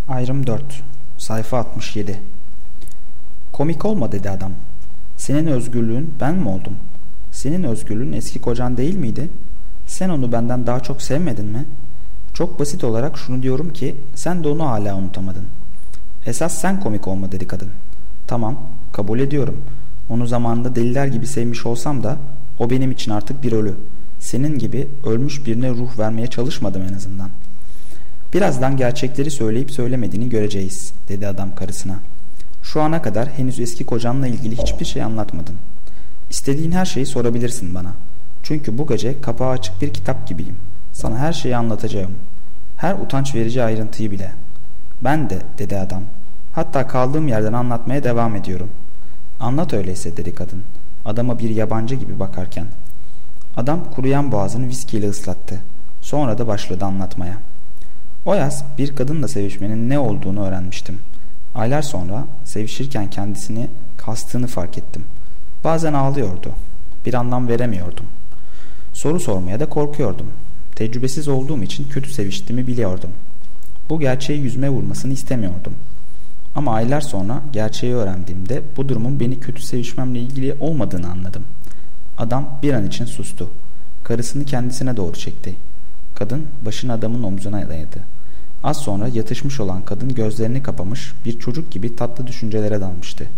Ayrım 4. Sayfa 67. Komik olma dedi adam. Senin özgürlüğün ben mi oldum? Senin özgürlüğün eski kocan değil miydi? Sen onu benden daha çok sevmedin mi? Çok basit olarak şunu diyorum ki sen de onu hala unutamadın. Esas sen komik olma dedi kadın. Tamam, kabul ediyorum. Onu zamanında deliler gibi sevmiş olsam da o benim için artık bir ölü. Senin gibi ölmüş birine ruh vermeye çalışmadım en azından. Birazdan gerçekleri söyleyip söylemediğini göreceğiz dedi adam karısına. Şu ana kadar henüz eski kocanla ilgili hiçbir şey anlatmadın. İstediğin her şeyi sorabilirsin bana. Çünkü bu gece kapağı açık bir kitap gibiyim. Sana her şeyi anlatacağım. Her utanç verici ayrıntıyı bile. Ben de dedi adam. Hatta kaldığım yerden anlatmaya devam ediyorum. Anlat öyleyse dedi kadın. Adama bir yabancı gibi bakarken. Adam kuruyan boğazını viskiyle ıslattı. Sonra da başladı anlatmaya. O yaz bir kadınla sevişmenin ne olduğunu öğrenmiştim. Aylar sonra sevişirken kendisini kastığını fark ettim. Bazen ağlıyordu. Bir anlam veremiyordum. Soru sormaya da korkuyordum. Tecrübesiz olduğum için kötü seviştiğimi biliyordum. Bu gerçeği yüzüme vurmasını istemiyordum. Ama aylar sonra gerçeği öğrendiğimde bu durumun beni kötü sevişmemle ilgili olmadığını anladım. Adam bir an için sustu. Karısını kendisine doğru çekti. Kadın başını adamın omzuna dayadı. Az sonra yatışmış olan kadın gözlerini kapamış bir çocuk gibi tatlı düşüncelere dalmıştı.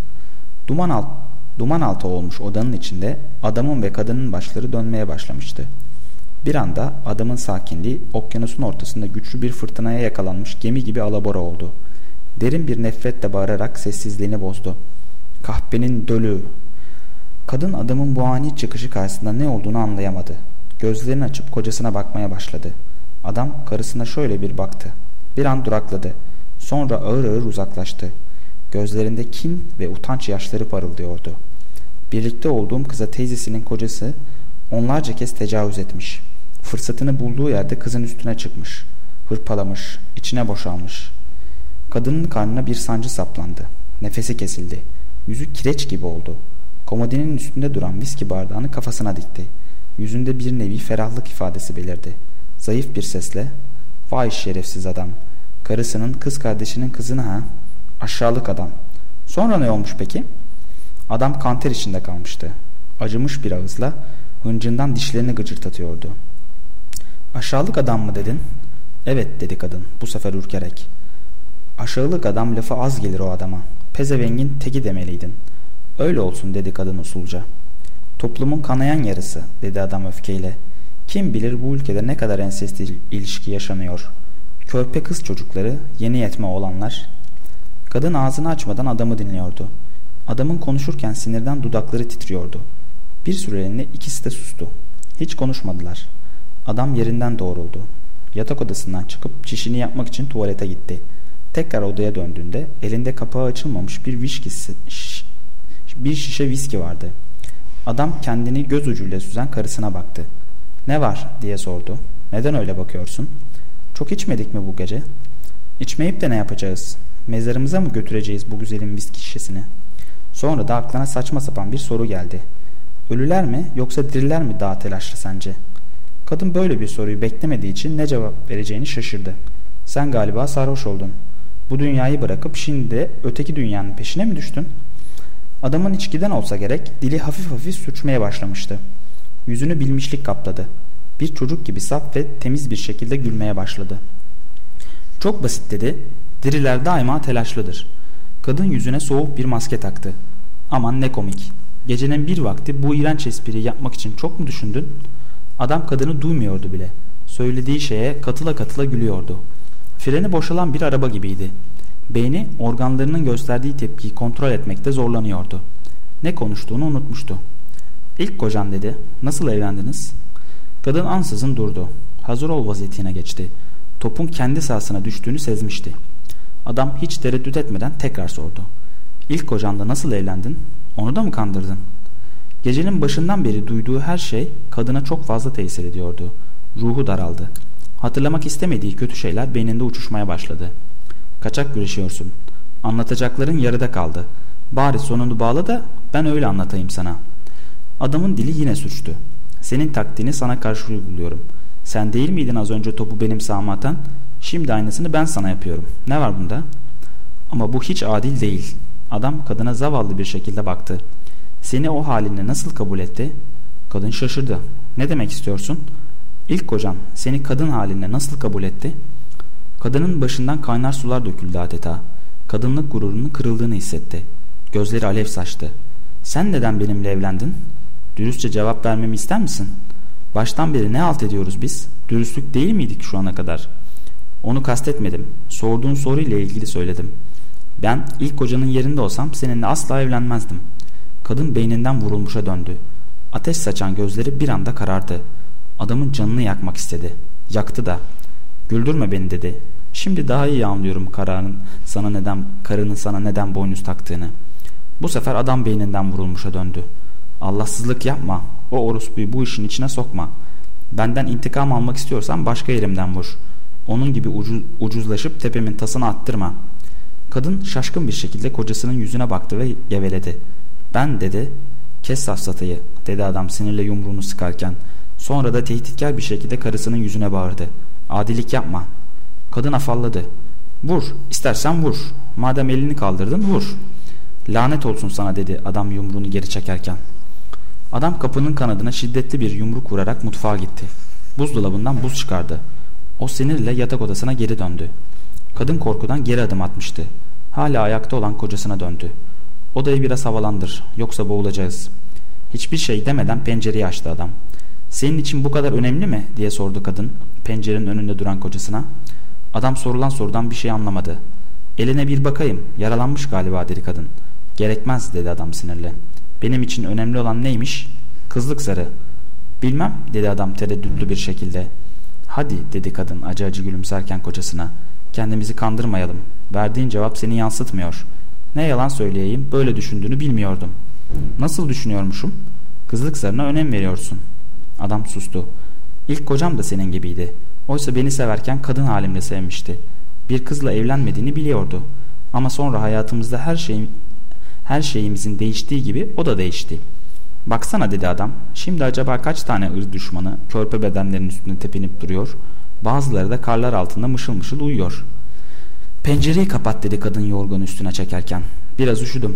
Duman altı olmuş odanın içinde adamın ve kadının başları dönmeye başlamıştı. Bir anda adamın sakinliği okyanusun ortasında güçlü bir fırtınaya yakalanmış gemi gibi alabora oldu. Derin bir nefretle bağırarak sessizliğini bozdu. Kahpenin dölü! Kadın adamın bu ani çıkışı karşısında ne olduğunu anlayamadı. Gözlerini açıp kocasına bakmaya başladı. Adam karısına şöyle bir baktı. Bir an durakladı. Sonra ağır ağır uzaklaştı. Gözlerinde kin ve utanç yaşları parıldıyordu. Birlikte olduğum kıza teyzesinin kocası onlarca kez tecavüz etmiş. Fırsatını bulduğu yerde kızın üstüne çıkmış. Hırpalamış, içine boşalmış. Kadının karnına bir sancı saplandı. Nefesi kesildi. Yüzü kireç gibi oldu. Komodinin üstünde duran viski bardağını kafasına dikti. Yüzünde bir nevi ferahlık ifadesi belirdi. Zayıf bir sesle "Vay şerefsiz adam. Karısının kız kardeşinin kızını ha? Aşağılık adam. Sonra ne olmuş peki?" Adam kanter içinde kalmıştı. Acımış bir ağızla hıncından dişlerini gıcırdatıyordu. "Aşağılık adam mı dedin?" "Evet" dedi kadın bu sefer ürkerek. "Aşağılık adam lafı az gelir o adama. Pezevengin teki demeliydin." "Öyle olsun" dedi kadın usulca. "Toplumun kanayan yarısı" dedi adam öfkeyle. "Kim bilir bu ülkede ne kadar ensest ilişki yaşanıyor. Körpe kız çocukları, yeni yetme olanlar." Kadın ağzını açmadan adamı dinliyordu. Adamın konuşurken sinirden dudakları titriyordu. Bir süreliğine ikisi de sustu. Hiç konuşmadılar. Adam yerinden doğruldu. Yatak odasından çıkıp çişini yapmak için tuvalete gitti. Tekrar odaya döndüğünde elinde kapağı açılmamış bir şişe viski vardı. Adam kendini göz ucuyla süzen karısına baktı. "Ne var?" diye sordu. "Neden öyle bakıyorsun?" "Çok içmedik mi bu gece?" "İçmeyip de ne yapacağız? Mezarımıza mı götüreceğiz bu güzelim viski şişesini?" Sonra da aklına saçma sapan bir soru geldi. "Ölüler mi yoksa diriler mi daha telaşlı sence?" Kadın böyle bir soruyu beklemediği için ne cevap vereceğini şaşırdı. "Sen galiba sarhoş oldun. Bu dünyayı bırakıp şimdi de öteki dünyanın peşine mi düştün?" Adamın içkiden olsa gerek dili hafif hafif sürçmeye başlamıştı. Yüzünü bilmişlik kapladı. Bir çocuk gibi saf ve temiz bir şekilde gülmeye başladı. "Çok basit" dedi. "Diriler daima telaşlıdır." Kadın yüzüne soğuk bir maske taktı. "Aman ne komik. Gecenin bir vakti bu iğrenç espriyi yapmak için çok mu düşündün?" Adam kadını duymuyordu bile. Söylediği şeye katıla katıla gülüyordu. Freni boşalan bir araba gibiydi. Beyni organlarının gösterdiği tepkiyi kontrol etmekte zorlanıyordu. Ne konuştuğunu unutmuştu. "İlk kocan" dedi. "Nasıl evlendiniz?" Kadın ansızın durdu. Hazır ol vaziyetine geçti. Topun kendi sahasına düştüğünü sezmişti. Adam hiç tereddüt etmeden tekrar sordu. "İlk kocanla nasıl evlendin? Onu da mı kandırdın?" Gecenin başından beri duyduğu her şey kadına çok fazla tesir ediyordu. Ruhu daraldı. Hatırlamak istemediği kötü şeyler beyninde uçuşmaya başladı. "Kaçak güreşiyorsun. Anlatacakların yarıda kaldı. Bari sonunu bağla da ben öyle anlatayım sana." Adamın dili yine suçtu. "Senin taktiğini sana karşı uyguluyorum. Sen değil miydin az önce topu benim sahama atan? Şimdi aynısını ben sana yapıyorum. Ne var bunda? Ama bu hiç adil değil. Adam kadına zavallı bir şekilde baktı. Seni o halinle nasıl kabul etti? Kadın şaşırdı. Ne demek istiyorsun? İlk kocan seni kadın halinle nasıl kabul etti? Kadının başından kaynar sular döküldü adeta. Kadınlık gururunun kırıldığını hissetti. Gözleri alev saçtı. Sen neden benimle evlendin? Dürüstçe cevap vermemi ister misin? Baştan beri ne halt ediyoruz biz? Dürüstlük değil miydik şu ana kadar? Onu kastetmedim. Sorduğun soruyla ilgili söyledim. Ben ilk kocanın yerinde olsam seninle asla evlenmezdim. Kadın beyninden vurulmuşa döndü. Ateş saçan gözleri bir anda karardı. Adamın canını yakmak istedi. Yaktı da. Güldürme beni dedi. Şimdi daha iyi anlıyorum karının sana neden boynuz taktığını. Bu sefer adam beyninden vurulmuşa döndü. Allahsızlık yapma. O orospuyu bu işin içine sokma. Benden intikam almak istiyorsan başka yerimden vur. Onun gibi ucuzlaşıp tepemin tasını attırma. Kadın şaşkın bir şekilde kocasının yüzüne baktı ve geveledi. Ben dedi. Kes safsatayı dedi adam sinirle yumruğunu sıkarken. Sonra da tehditkar bir şekilde karısının yüzüne bağırdı. Adilik yapma. Kadın afalladı. Vur, istersen vur. Madem elini kaldırdın vur. Lanet olsun sana dedi adam yumruğunu geri çekerken. Adam kapının kanadına şiddetli bir yumruk vurarak mutfağa gitti. Buzdolabından buz çıkardı. O sinirle yatak odasına geri döndü. Kadın korkudan geri adım atmıştı. Hala ayakta olan kocasına döndü. Odayı biraz havalandır, yoksa boğulacağız. Hiçbir şey demeden pencereyi açtı adam. Senin için bu kadar önemli mi diye sordu kadın pencerenin önünde duran kocasına. Adam sorulan sorudan bir şey anlamadı. Eline bir bakayım, yaralanmış galiba dedi kadın. Gerekmez dedi adam sinirle. Benim için önemli olan neymiş? Kızlık zarı. Bilmem dedi adam tereddütlü bir şekilde. Hadi dedi kadın acı acı gülümserken kocasına. Kendimizi kandırmayalım. Verdiğin cevap seni yansıtmıyor. Ne yalan söyleyeyim, böyle düşündüğünü bilmiyordum. Nasıl düşünüyormuşum? Kızlık zarına önem veriyorsun. Adam sustu. İlk kocam da senin gibiydi. Oysa beni severken kadın halimle sevmişti. Bir kızla evlenmediğini biliyordu. Ama sonra hayatımızda her şeyimizin değiştiği gibi o da değişti. Baksana dedi adam. Şimdi acaba kaç tane ırz düşmanı körpe bedenlerin üstünde tepinip duruyor. Bazıları da karlar altında mışıl mışıl uyuyor. Pencereyi kapat dedi kadın yorganı üstüne çekerken. Biraz üşüdüm.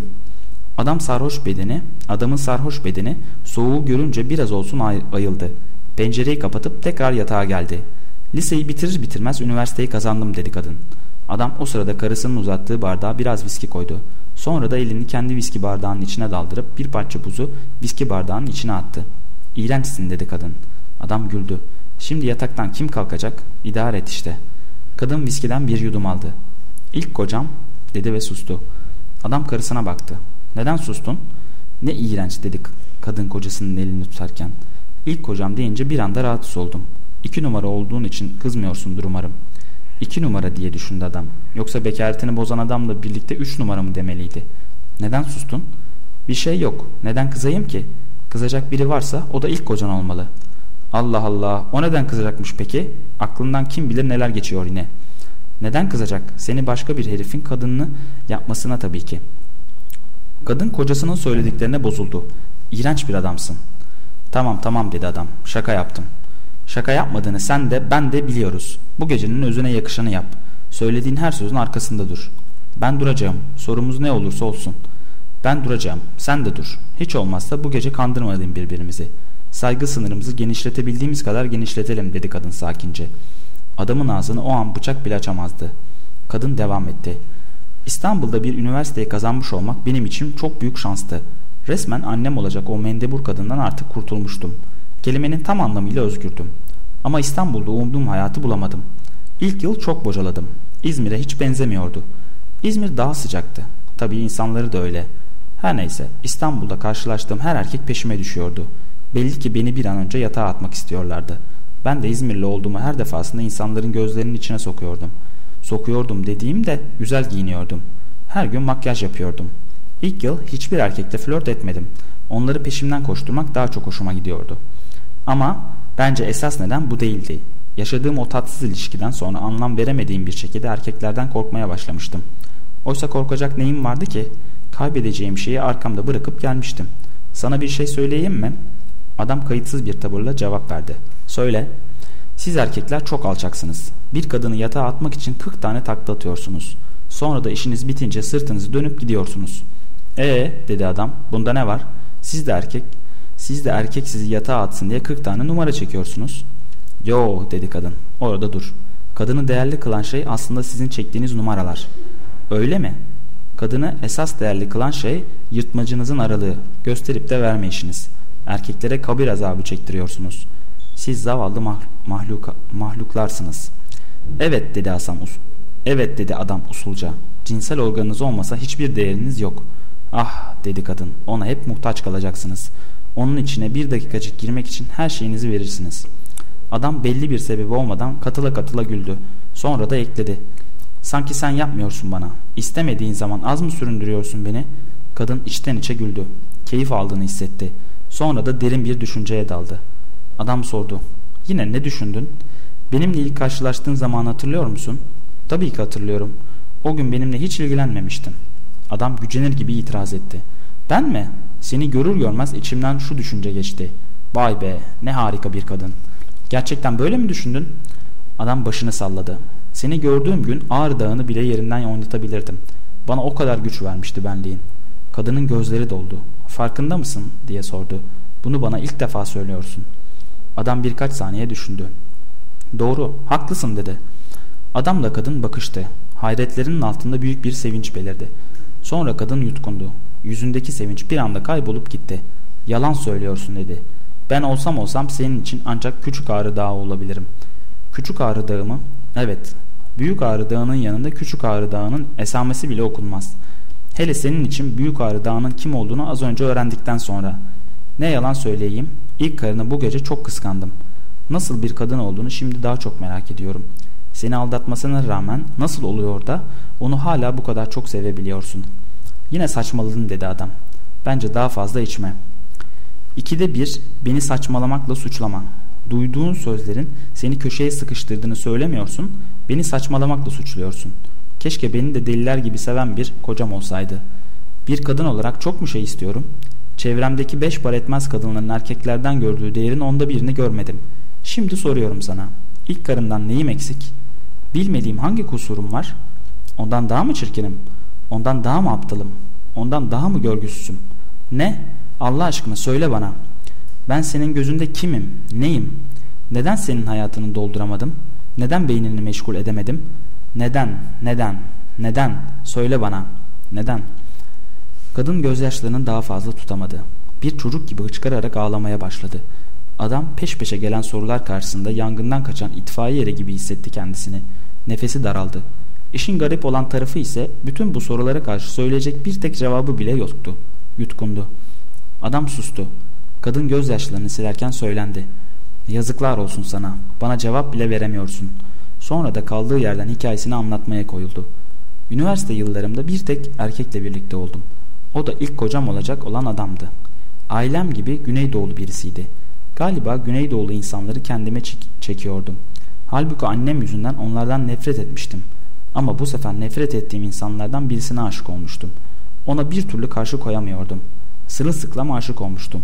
Adamın sarhoş bedeni soğuğu görünce biraz olsun ayıldı. Pencereyi kapatıp tekrar yatağa geldi. Liseyi bitirir bitirmez üniversiteyi kazandım dedi kadın. Adam o sırada karısının uzattığı bardağa biraz viski koydu. Sonra da elini kendi viski bardağının içine daldırıp bir parça buzu viski bardağının içine attı. İğrençsin dedi kadın. Adam güldü. Şimdi yataktan kim kalkacak? İdare et işte. Kadın viskiden bir yudum aldı. İlk kocam dedi ve sustu. Adam karısına baktı. Neden sustun? Ne iğrenç dedi kadın kocasının elini tutarken. İlk kocam deyince bir anda rahatsız oldum. 2 numara olduğun için kızmıyorsundur umarım. 2 numara diye düşündü adam. Yoksa bekaretini bozan adamla birlikte 3 numara mı demeliydi? Neden sustun? Bir şey yok. Neden kızayım ki? Kızacak biri varsa o da ilk kocan olmalı. Allah Allah, o neden kızacakmış peki? Aklından kim bilir neler geçiyor yine. Neden kızacak? Seni başka bir herifin kadınını yapmasına tabii ki. Kadın kocasının söylediklerine bozuldu. İğrenç bir adamsın. Tamam dedi adam. Şaka yaptım. Şaka yapmadığını sen de ben de biliyoruz. Bu gecenin özüne yakışanı yap. Söylediğin her sözün arkasında dur. Ben duracağım. Sorumuz ne olursa olsun. Ben duracağım. Sen de dur. Hiç olmazsa bu gece kandırmayalım birbirimizi. Saygı sınırımızı genişletebildiğimiz kadar genişletelim dedi kadın sakince. Adamın ağzını o an bıçak bile açamazdı. Kadın devam etti. İstanbul'da bir üniversiteyi kazanmış olmak benim için çok büyük şanstı. Resmen annem olacak o mendebur kadından artık kurtulmuştum. Kelimenin tam anlamıyla özgürdüm. Ama İstanbul'da umduğum hayatı bulamadım. İlk yıl çok bocaladım. İzmir'e hiç benzemiyordu. İzmir daha sıcaktı. Tabii insanları da öyle. Her neyse İstanbul'da karşılaştığım her erkek peşime düşüyordu. Belli ki beni bir an önce yatağa atmak istiyorlardı. Ben de İzmirli olduğumu her defasında insanların gözlerinin içine sokuyordum. Sokuyordum dediğimde güzel giyiniyordum. Her gün makyaj yapıyordum. İlk yıl hiçbir erkekle flört etmedim. Onları peşimden koşturmak daha çok hoşuma gidiyordu. Ama bence esas neden bu değildi. Yaşadığım o tatsız ilişkiden sonra anlam veremediğim bir şekilde erkeklerden korkmaya başlamıştım. Oysa korkacak neyim vardı ki? Kaybedeceğim şeyi arkamda bırakıp gelmiştim. Sana bir şey söyleyeyim mi? Adam kayıtsız bir tavırla cevap verdi. Söyle. Siz erkekler çok alçaksınız. Bir kadını yatağa atmak için 40 tane takla atıyorsunuz. Sonra da işiniz bitince sırtınızı dönüp gidiyorsunuz. Dedi adam, bunda ne var? Siz de erkek sizi yatağa atsın diye 40 tane numara çekiyorsunuz. Yo, dedi kadın, orada dur. Kadını değerli kılan şey aslında sizin çektiğiniz numaralar. Öyle mi? Kadını esas değerli kılan şey yırtmacınızın aralığı, gösterip de vermeyişiniz. Erkeklere kabir azabı çektiriyorsunuz. Siz zavallı mahluklarsınız. Evet, dedi adam usulca. Cinsel organınız olmasa hiçbir değeriniz yok. Ah, dedi kadın, ona hep muhtaç kalacaksınız. Onun içine bir dakikacık girmek için her şeyinizi verirsiniz. Adam belli bir sebebi olmadan katıla katıla güldü. Sonra da ekledi. Sanki sen yapmıyorsun bana. İstemediğin zaman az mı süründürüyorsun beni? Kadın içten içe güldü. Keyif aldığını hissetti. Sonra da derin bir düşünceye daldı. Adam sordu. Yine ne düşündün? Benimle ilk karşılaştığın zamanı hatırlıyor musun? Tabii ki hatırlıyorum. O gün benimle hiç ilgilenmemiştin. Adam gücenir gibi itiraz etti. Ben mi? Seni görür görmez içimden şu düşünce geçti. Vay be, ne harika bir kadın. Gerçekten böyle mi düşündün? Adam başını salladı. Seni gördüğüm gün Ağrı Dağı'nı bile yerinden oynatabilirdim. Bana o kadar güç vermişti benliğin. Kadının gözleri doldu. Farkında mısın diye sordu. Bunu bana ilk defa söylüyorsun. Adam birkaç saniye düşündü. Doğru, haklısın dedi. Adamla kadın bakıştı. Hayretlerinin altında büyük bir sevinç belirdi. Sonra kadın yutkundu. Yüzündeki sevinç bir anda kaybolup gitti. Yalan söylüyorsun dedi. Ben olsam senin için ancak Küçük Ağrı Dağı olabilirim. Küçük Ağrı Dağı mı? Evet. Büyük Ağrı Dağı'nın yanında Küçük Ağrı Dağı'nın esamesi bile okunmaz. Hele senin için Büyük Ağrı Dağı'nın kim olduğunu az önce öğrendikten sonra. Ne yalan söyleyeyim, ilk karını bu gece çok kıskandım. Nasıl bir kadın olduğunu şimdi daha çok merak ediyorum. Seni aldatmasına rağmen nasıl oluyor da onu hala bu kadar çok sevebiliyorsun? Yine saçmaladın dedi adam. Bence daha fazla içme. 2'de 1 beni saçmalamakla suçlama. Duyduğun sözlerin seni köşeye sıkıştırdığını söylemiyorsun, beni saçmalamakla suçluyorsun. Keşke beni de deliler gibi seven bir kocam olsaydı. Bir kadın olarak çok mu şey istiyorum? Çevremdeki 5 para etmez kadınların erkeklerden gördüğü değerin 1/10'ını görmedim. Şimdi soruyorum sana. İlk karımdan neyim eksik? Bilmediğim hangi kusurum var? Ondan daha mı çirkinim? Ondan daha mı aptalım? Ondan daha mı görgüsüzüm? Ne? Allah aşkına söyle bana. Ben senin gözünde kimim? Neyim? Neden senin hayatını dolduramadım? Neden beynini meşgul edemedim? Neden? Söyle bana. Neden? Kadın gözyaşlarını daha fazla tutamadı. Bir çocuk gibi hıçkırarak ağlamaya başladı. Adam peş peşe gelen sorular karşısında yangından kaçan itfaiye eri gibi hissetti kendisini. Nefesi daraldı. İşin garip olan tarafı ise bütün bu sorulara karşı söyleyecek bir tek cevabı bile yoktu. Yutkundu. Adam sustu. Kadın gözyaşlarını silerken söylendi. Yazıklar olsun sana. Bana cevap bile veremiyorsun. Sonra da kaldığı yerden hikayesini anlatmaya koyuldu. Üniversite yıllarımda bir tek erkekle birlikte oldum. O da ilk kocam olacak olan adamdı. Ailem gibi Güneydoğulu birisiydi. Galiba Güneydoğulu insanları kendime çekiyordum. Halbuki annem yüzünden onlardan nefret etmiştim. Ama bu sefer nefret ettiğim insanlardan birisine aşık olmuştum. Ona bir türlü karşı koyamıyordum. Sırılsıklam aşık olmuştum.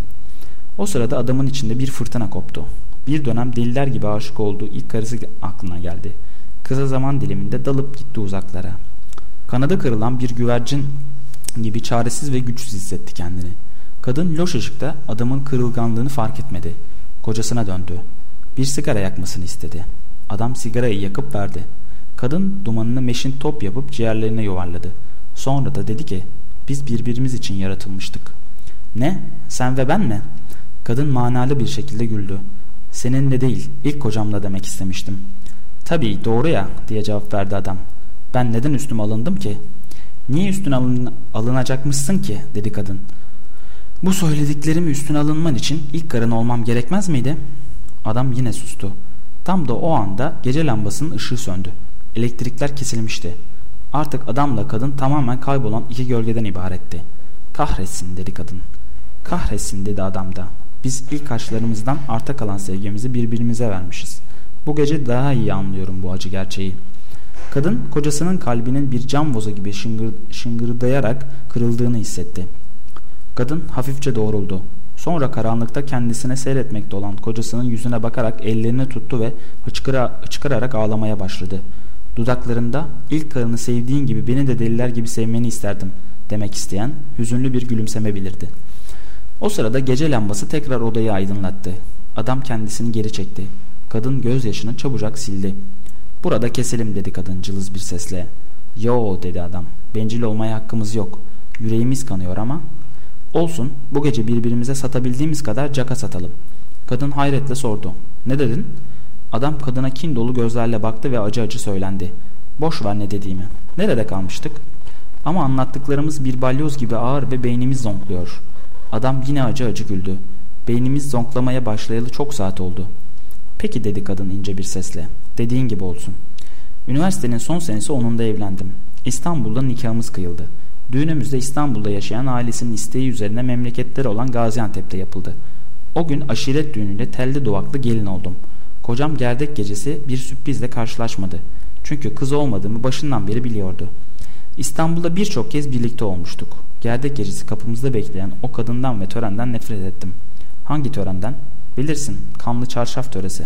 O sırada adamın içinde bir fırtına koptu. Bir dönem deliler gibi aşık olduğu ilk karısı aklına geldi. Kısa zaman diliminde dalıp gitti uzaklara. Kanadı kırılan bir güvercin gibi çaresiz ve güçsüz hissetti kendini. Kadın loş ışıkta adamın kırılganlığını fark etmedi. Kocasına döndü. Bir sigara yakmasını istedi. Adam sigarayı yakıp verdi. Kadın dumanını meşin top yapıp ciğerlerine yuvarladı. Sonra da dedi ki, biz birbirimiz için yaratılmıştık. Ne? Sen ve ben mi? Kadın manalı bir şekilde güldü. Seninle değil, ilk kocamla demek istemiştim. Tabii doğru ya diye cevap verdi adam. Ben neden üstüme alındım ki? Niye üstüne alınacakmışsın ki dedi kadın. Bu söylediklerimi üstüne alınman için ilk karın olmam gerekmez miydi? Adam yine sustu. Tam da o anda gece lambasının ışığı söndü. Elektrikler kesilmişti. Artık adamla kadın tamamen kaybolan iki gölgeden ibaretti. Kahretsin dedi kadın. Kahretsin dedi adam da. Biz ilk aşklarımızdan arta kalan sevgimizi birbirimize vermişiz. Bu gece daha iyi anlıyorum bu acı gerçeği. Kadın kocasının kalbinin bir cam vozu gibi şıngırdayarak kırıldığını hissetti. Kadın hafifçe doğruldu. Sonra karanlıkta kendisine seyretmekte olan kocasının yüzüne bakarak ellerini tuttu ve hıçkırarak ağlamaya başladı. Dudaklarında ilk karını sevdiğin gibi beni de deliler gibi sevmeni isterdim demek isteyen hüzünlü bir gülümseme belirdi. O sırada gece lambası tekrar odayı aydınlattı. Adam kendisini geri çekti. Kadın gözyaşını çabucak sildi. Burada keselim dedi kadın cılız bir sesle. Yo dedi adam. Bencil olmaya hakkımız yok. Yüreğimiz kanıyor ama. Olsun, bu gece birbirimize satabildiğimiz kadar caka satalım. Kadın hayretle sordu. Ne dedin? Adam kadına kin dolu gözlerle baktı ve acı acı söylendi. Boş ver ne dediğimi. Nerede kalmıştık? Ama anlattıklarımız bir balyoz gibi ağır ve beynimiz zonkluyor. Adam yine acı acı güldü. Beynimiz zonklamaya başlayalı çok saat oldu. Peki dedi kadın ince bir sesle. Dediğin gibi olsun. Üniversitenin son senesi onunla evlendim. İstanbul'da nikahımız kıyıldı. Düğünümüz de İstanbul'da yaşayan ailesinin isteği üzerine memleketleri olan Gaziantep'te yapıldı. O gün aşiret düğününde telli duvaklı gelin oldum. Kocam gerdek gecesi bir sürprizle karşılaşmadı. Çünkü kız olmadığımı başından beri biliyordu. İstanbul'da birçok kez birlikte olmuştuk. Gerdek gecesi kapımızda bekleyen o kadından ve törenden nefret ettim. Hangi törenden? Bilirsin, kanlı çarşaf töresi.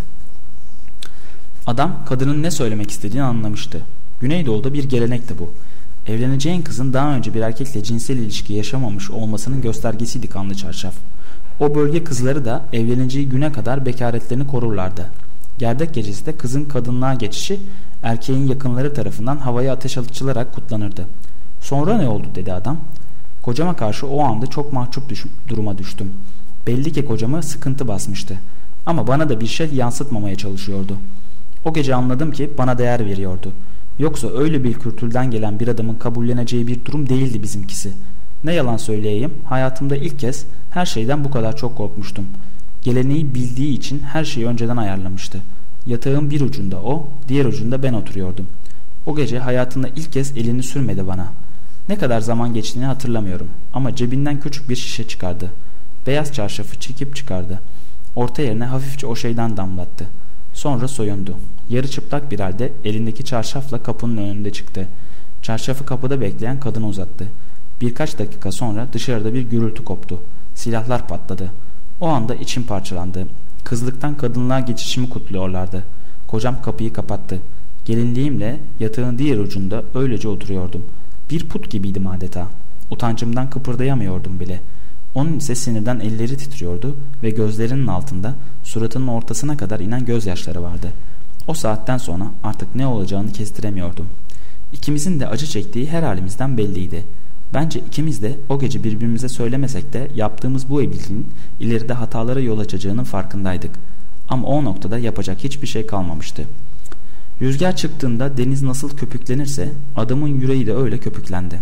Adam kadının ne söylemek istediğini anlamıştı. Güneydoğu'da bir gelenekti bu. Evleneceğin kızın daha önce bir erkekle cinsel ilişki yaşamamış olmasının göstergesiydi kanlı çarşaf. O bölge kızları da evleneceği güne kadar bekaretlerini korurlardı. Gerdek gecesi de kızın kadınlığa geçişi erkeğin yakınları tarafından havaya ateş açılarak kutlanırdı. Sonra ne oldu dedi adam. Kocama karşı o anda çok mahcup duruma düştüm. Belli ki kocamı sıkıntı basmıştı. Ama bana da bir şey yansıtmamaya çalışıyordu. O gece anladım ki bana değer veriyordu. Yoksa öyle bir kültürden gelen bir adamın kabulleneceği bir durum değildi bizimkisi. Ne yalan söyleyeyim, hayatımda ilk kez her şeyden bu kadar çok korkmuştum. Geleneği bildiği için her şeyi önceden ayarlamıştı. Yatağın bir ucunda o, diğer ucunda ben oturuyordum. O gece hayatında ilk kez elini sürmedi bana. Ne kadar zaman geçtiğini hatırlamıyorum ama cebinden küçük bir şişe çıkardı. Beyaz çarşafı çekip çıkardı. Orta yerine hafifçe o şeyden damlattı. Sonra soyundu. Yarı çıplak bir halde elindeki çarşafla kapının önünde çıktı. Çarşafı kapıda bekleyen kadına uzattı. Birkaç dakika sonra dışarıda bir gürültü koptu. Silahlar patladı. O anda içim parçalandı. Kızlıktan kadınlığa geçişimi kutluyorlardı. Kocam kapıyı kapattı. Gelinliğimle yatağın diğer ucunda öylece oturuyordum. Bir put gibiydim adeta. Utancımdan kıpırdayamıyordum bile. Onun ise sinirden elleri titriyordu ve gözlerinin altında suratının ortasına kadar inen gözyaşları vardı. O saatten sonra artık ne olacağını kestiremiyordum. İkimizin de acı çektiği her halimizden belliydi. Bence ikimiz de o gece birbirimize söylemesek de yaptığımız bu evliliğin ileride hatalara yol açacağının farkındaydık. Ama o noktada yapacak hiçbir şey kalmamıştı. Rüzgar çıktığında deniz nasıl köpüklenirse adamın yüreği de öyle köpüklendi.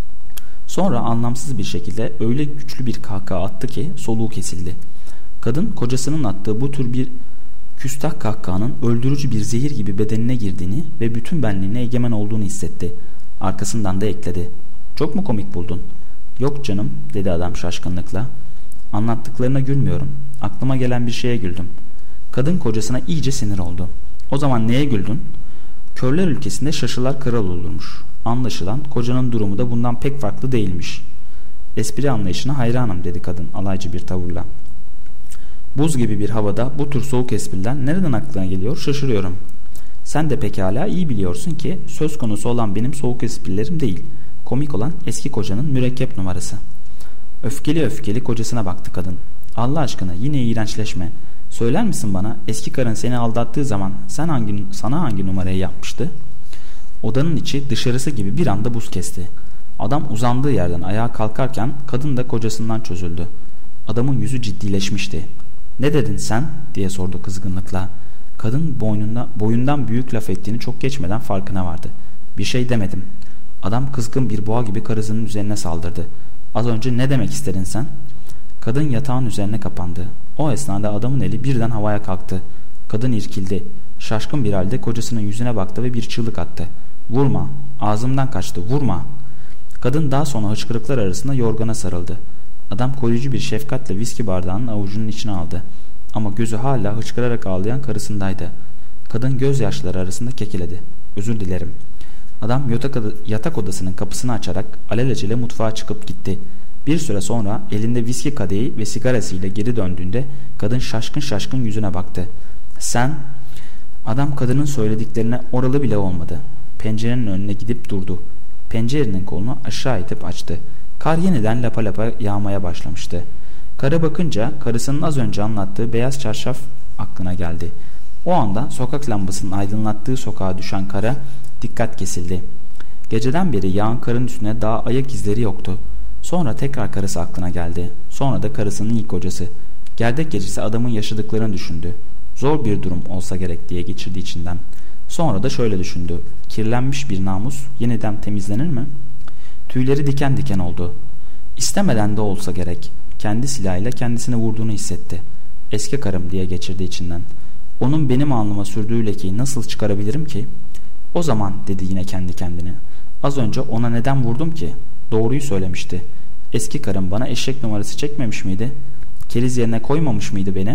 Sonra anlamsız bir şekilde öyle güçlü bir kahkaha attı ki soluğu kesildi. Kadın kocasının attığı bu tür bir küstah kahkahanın öldürücü bir zehir gibi bedenine girdiğini ve bütün benliğine egemen olduğunu hissetti. Arkasından da ekledi. Çok mu komik buldun? Yok canım dedi adam şaşkınlıkla. Anlattıklarına gülmüyorum. Aklıma gelen bir şeye güldüm. Kadın kocasına iyice sinir oldu. O zaman neye güldün? Körler ülkesinde şaşılar kral olurmuş. Anlaşılan kocanın durumu da bundan pek farklı değilmiş. Espri anlayışına hayranım dedi kadın alaycı bir tavırla. Buz gibi bir havada bu tür soğuk espriler nereden aklına geliyor şaşırıyorum. Sen de pekala iyi biliyorsun ki söz konusu olan benim soğuk esprilerim değil. Komik olan eski kocanın mürekkep numarası. Öfkeli öfkeli kocasına baktı kadın. Allah aşkına yine iğrençleşme. Söyler misin bana eski karın seni aldattığı zaman sana hangi numarayı yapmıştı? Odanın içi dışarısı gibi bir anda buz kesti. Adam uzandığı yerden ayağa kalkarken kadın da kocasından çözüldü. Adamın yüzü ciddileşmişti. Ne dedin sen diye sordu kızgınlıkla. Kadın boyundan büyük laf ettiğini çok geçmeden farkına vardı. Bir şey demedim. Adam kızgın bir boğa gibi karısının üzerine saldırdı. Az önce ne demek istedin sen? Kadın yatağın üzerine kapandı. O esnada adamın eli birden havaya kalktı. Kadın irkildi. Şaşkın bir halde kocasının yüzüne baktı ve bir çığlık attı. Vurma! Ağzımdan kaçtı, vurma! Kadın daha sonra hıçkırıklar arasında yorgana sarıldı. Adam koruyucu bir şefkatle viski bardağının avucunun içine aldı. Ama gözü hala hıçkırarak ağlayan karısındaydı. Kadın gözyaşları arasında kekeledi. Özür dilerim. Adam yatak odasının kapısını açarak alelacele mutfağa çıkıp gitti. Bir süre sonra elinde viski kadehi ve sigarasıyla geri döndüğünde kadın şaşkın şaşkın yüzüne baktı. "Sen..." Adam kadının söylediklerine oralı bile olmadı. Pencerenin önüne gidip durdu. Pencerenin kolunu aşağı itip açtı. Kar yeniden lapa lapa yağmaya başlamıştı. Kara bakınca karısının az önce anlattığı beyaz çarşaf aklına geldi. O anda sokak lambasının aydınlattığı sokağa düşen kara dikkat kesildi. Geceden beri yağan karın üstüne daha ayak izleri yoktu. Sonra tekrar karısı aklına geldi. Sonra da karısının ilk kocası. Gerdek gecesi adamın yaşadıklarını düşündü. Zor bir durum olsa gerek diye geçirdi içinden. Sonra da şöyle düşündü. Kirlenmiş bir namus yeniden temizlenir mi? Tüyleri diken diken oldu. İstemeden de olsa gerek. Kendi silahıyla kendisini vurduğunu hissetti. Eski karım diye geçirdi içinden. Onun benim alnıma sürdüğü lekeyi nasıl çıkarabilirim ki? O zaman dedi yine kendi kendine. Az önce ona neden vurdum ki? Doğruyu söylemişti. Eski karım bana eşek numarası çekmemiş miydi? Keriz yerine koymamış mıydı beni?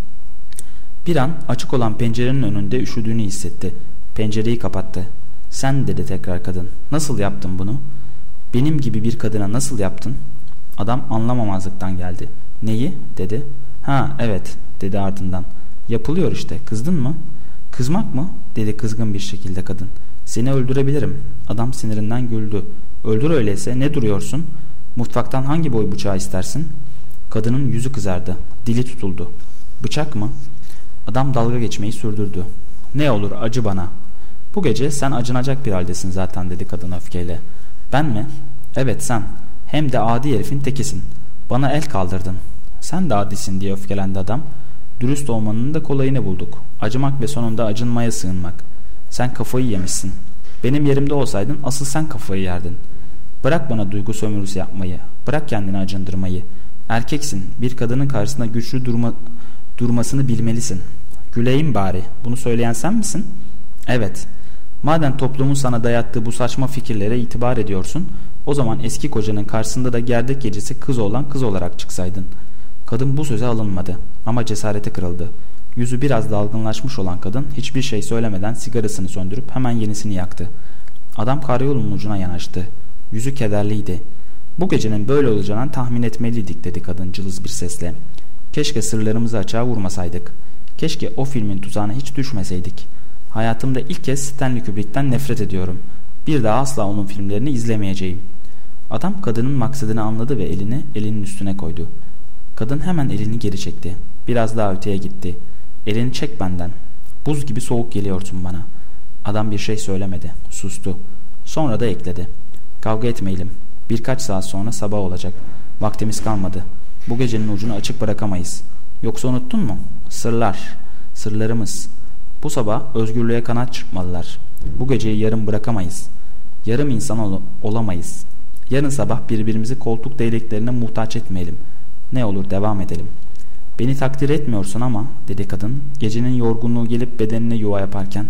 Bir an açık olan pencerenin önünde üşüdüğünü hissetti. Pencereyi kapattı. "Sen," dedi tekrar kadın. "Nasıl yaptın bunu? Benim gibi bir kadına nasıl yaptın?" Adam anlamamazlıktan geldi. "Neyi?" dedi. "Ha, evet," dedi ardından. "Yapılıyor işte. Kızdın mı?" "Kızmak mı?" dedi kızgın bir şekilde kadın. "Seni öldürebilirim." Adam sinirinden güldü. "Öldür öyleyse, ne duruyorsun? Mutfaktan hangi boy bıçağı istersin?" Kadının yüzü kızardı. Dili tutuldu. "Bıçak mı?" Adam dalga geçmeyi sürdürdü. "Ne olur acı bana." "Bu gece sen acınacak bir haldesin zaten," dedi kadın öfkeyle. "Ben mi?" "Evet, sen. Hem de adi herifin tekisin. Bana el kaldırdın." "Sen de adisin," diye öfkelendi adam. "Dürüst olmanın da kolayını bulduk. Acımak ve sonunda acınmaya sığınmak. Sen kafayı yemişsin. Benim yerimde olsaydın asıl sen kafayı yerdin. Bırak bana duygu sömürüsü yapmayı. Bırak kendini acındırmayı. Erkeksin. Bir kadının karşısında güçlü durmasını bilmelisin." "Güleyim bari. Bunu söyleyen sen misin?" "Evet. Madem toplumun sana dayattığı bu saçma fikirlere itibar ediyorsun, o zaman eski kocanın karşısında da gerdek gecesi kız olan kız olarak çıksaydın." Kadın bu söze alınmadı ama cesareti kırıldı. Yüzü biraz dalgınlaşmış olan kadın hiçbir şey söylemeden sigarasını söndürüp hemen yenisini yaktı. Adam karayolunun ucuna yanaştı. Yüzü kederliydi. "Bu gecenin böyle olacağını tahmin etmeliydik," dedi kadın cılız bir sesle. "Keşke sırlarımızı açığa vurmasaydık. Keşke o filmin tuzağına hiç düşmeseydik. Hayatımda ilk kez Stanley Kubrick'ten nefret ediyorum. Bir daha asla onun filmlerini izlemeyeceğim." Adam kadının maksadını anladı ve elini elinin üstüne koydu. Kadın hemen elini geri çekti. Biraz daha öteye gitti. "Elini çek benden. Buz gibi soğuk geliyorsun bana." Adam bir şey söylemedi. Sustu. Sonra da ekledi. "Kavga etmeyelim. Birkaç saat sonra sabah olacak. Vaktimiz kalmadı. Bu gecenin ucunu açık bırakamayız. Yoksa unuttun mu? Sırlar. Sırlarımız. Bu sabah özgürlüğe kanat çırpmalılar. Bu geceyi yarım bırakamayız. Yarım insan olamayız. Yarın sabah birbirimizi koltuk değneklerine muhtaç etmeyelim. Ne olur devam edelim." "Beni takdir etmiyorsun ama," dedi kadın, gecenin yorgunluğu gelip bedenine yuva yaparken.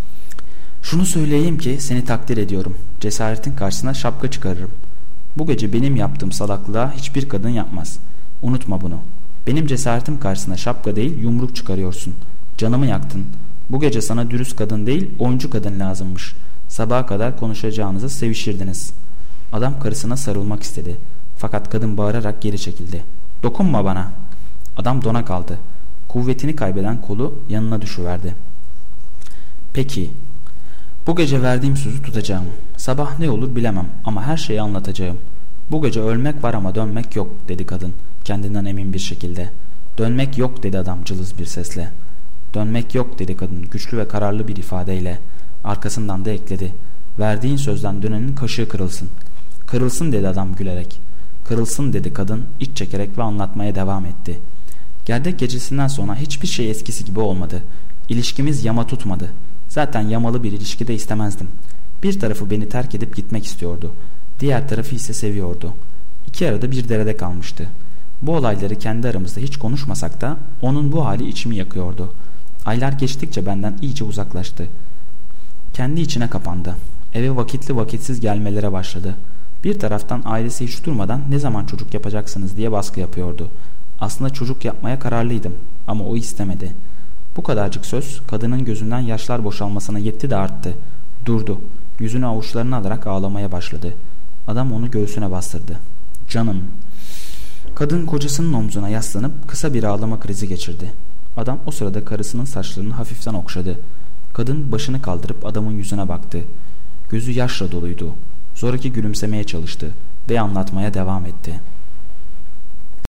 "Şunu söyleyeyim ki seni takdir ediyorum. Cesaretin karşısına şapka çıkarırım. Bu gece benim yaptığım salaklığa hiçbir kadın yapmaz. Unutma bunu. Benim cesaretim karşısına şapka değil yumruk çıkarıyorsun. Canımı yaktın. Bu gece sana dürüst kadın değil oyuncu kadın lazımmış. Sabaha kadar konuşacağınızı sevişirdiniz." Adam karısına sarılmak istedi. Fakat kadın bağırarak geri çekildi. "Dokunma bana." Adam dona kaldı. Kuvvetini kaybeden kolu yanına düşüverdi. "Peki. Bu gece verdiğim sözü tutacağım. Sabah ne olur bilemem ama her şeyi anlatacağım. Bu gece ölmek var ama dönmek yok," dedi kadın kendinden emin bir şekilde. "Dönmek yok," dedi adam cılız bir sesle. "Dönmek yok," dedi kadın güçlü ve kararlı bir ifadeyle. Arkasından da ekledi. "Verdiğin sözden dönenin kaşığı kırılsın." "Kırılsın," dedi adam gülerek. "Kırılsın," dedi kadın iç çekerek ve anlatmaya devam etti. "Gerdek gecesinden sonra hiçbir şey eskisi gibi olmadı. İlişkimiz yama tutmadı. Zaten yamalı bir ilişkide istemezdim. Bir tarafı beni terk edip gitmek istiyordu. Diğer tarafı ise seviyordu. İki arada bir derede kalmıştı. Bu olayları kendi aramızda hiç konuşmasak da onun bu hali içimi yakıyordu. Aylar geçtikçe benden iyice uzaklaştı. Kendi içine kapandı. Eve vakitli vakitsiz gelmelere başladı. Bir taraftan ailesi hiç durmadan ne zaman çocuk yapacaksınız diye baskı yapıyordu. Aslında çocuk yapmaya kararlıydım ama o istemedi. Bu kadarcık söz kadının gözünden yaşlar boşalmasına yetti de arttı. Durdu. Yüzünü avuçlarına alarak ağlamaya başladı. Adam onu göğsüne bastırdı. "Canım, Kadın kocasının omzuna yaslanıp kısa bir ağlama krizi geçirdi. Adam o sırada karısının saçlarını hafiften okşadı. Kadın başını kaldırıp adamın yüzüne baktı. Gözü yaşla doluydu. Zoraki gülümsemeye çalıştı ve anlatmaya devam etti.